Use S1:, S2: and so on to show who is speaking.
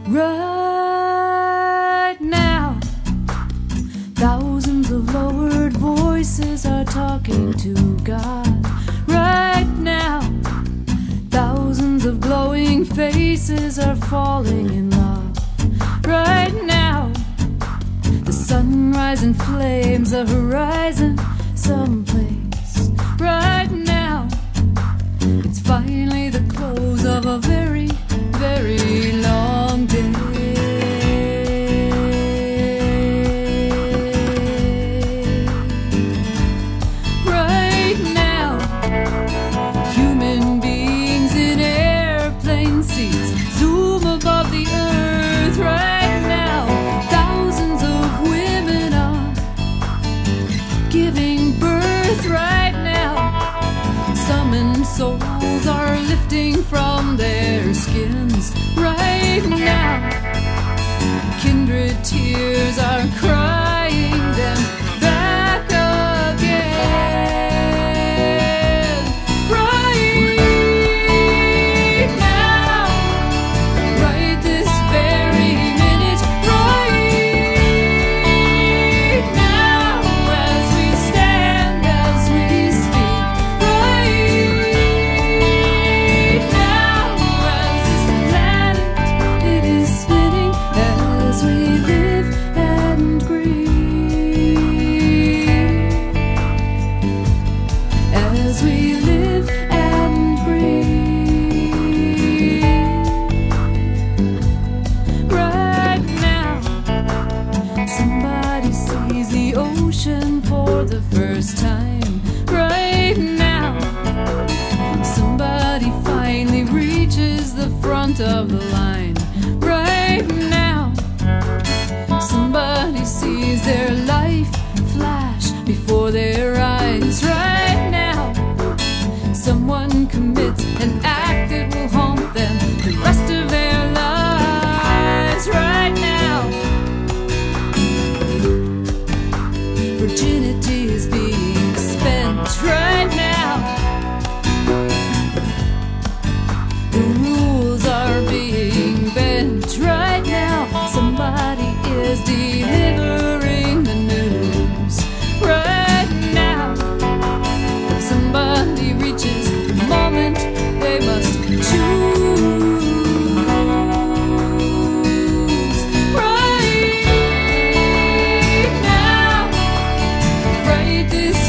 S1: Right now, thousands of lowered voices are talking to God. Right now, thousands of glowing faces are falling in love. Right now, the sunrise and flames, the horizon, someplace. Right now, it's finally the close of a very, very long day. Right now, human beings in airplane seats zoom above the earth. Right now, thousands of women are giving birth. Right now, summoned souls are lifting from their skins. Right now, kindred tears are crying them back again. Right now, right this very minute. Right now, as we stand, as we speak. Right now, as this planet it is spinning, as we live and breathe, as we live and breathe. Right now, somebody sees the ocean for the first time. Right now, somebody finally reaches the front of the line. Right now, somebody sees their life flash before their eyes. Right now, someone commits an act that will haunt them the rest of their lives. Right now, virginity is being spent. Right now, the rules are being bent. Right now, somebody is delivering the news. Right now, somebody reaches the moment they must choose. Right now, right this